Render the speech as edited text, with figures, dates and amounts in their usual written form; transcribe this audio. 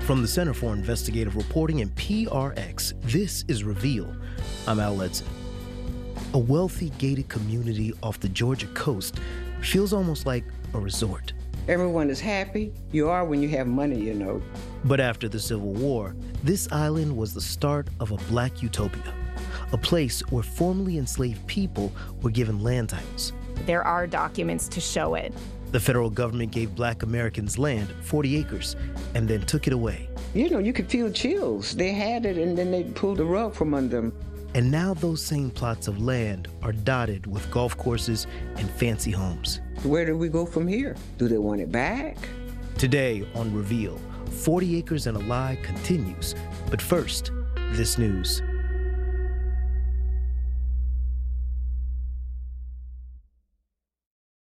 From the Center for Investigative Reporting and PRX, this is Reveal. I'm Al Ledson. A wealthy gated community off the Georgia coast feels almost like a resort. Everyone is happy. You are when you have money, you know. But after the Civil War, this island was the start of a black utopia, a place where formerly enslaved people were given land titles. There are documents to show it. The federal government gave black Americans land, 40 acres, and then took it away. You know, you could feel chills. They had it, and then they pulled the rug from under them. And now those same plots of land are dotted with golf courses and fancy homes. Where do we go from here? Do they want it back? Today on Reveal, 40 Acres and a Lie continues. But first, this news.